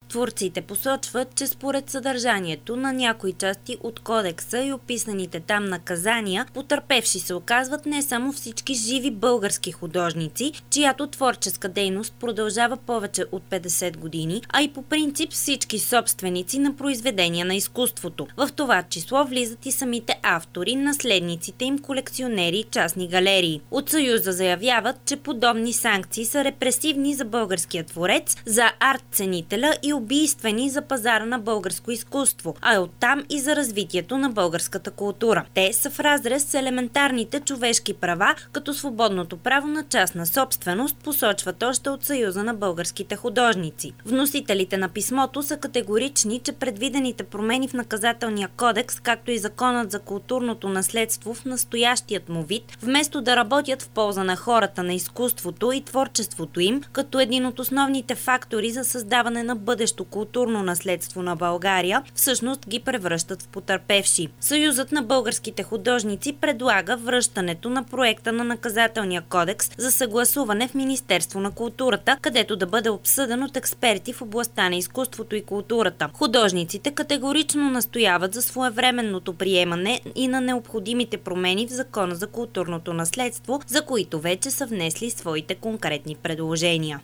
Творците посочват, че според съдържанието на някои части от кодекса и описаните там наказания, потърпевши се оказват не само всички живи български художници, чиято творческа дейност продължава повече от 50 години, а и по принцип всички собственици на произведения на изкуството. В това число влизат и самите автори, наследниците им, колекционери и частни галерии. От Съюза заявяват, че подобни санкции са репресивни за българския творец, за арт-ценителя и убийствени за пазара на българско изкуство, а оттам и за развитието на българската култура. Те са в разрез с елементарните човешки права, като свободното право на частна собственост, посочват още от Съюза на българските художници. Вносителите на писмото са категорични, че предвидените промени в наказателния кодекс, както и законът за културното наследство в настоящият му вид, вместо да работят в полза на хората, на изкуството и творчеството им, като един от основните фактори за създаване на бъдещо културно наследство на България, всъщност ги превръщат в потърпевши. Съюзът на българските художници предлага връщането на проекта на наказателния кодекс за съгласуване в Министерство на културата, където да бъде обсъден от експерти в областта на изкуството и културата. Художниците категорично настояват за своевременното приемане и на необходимите промени в Закона за културното наследство, за които вече са внесли своите конкретни предложения.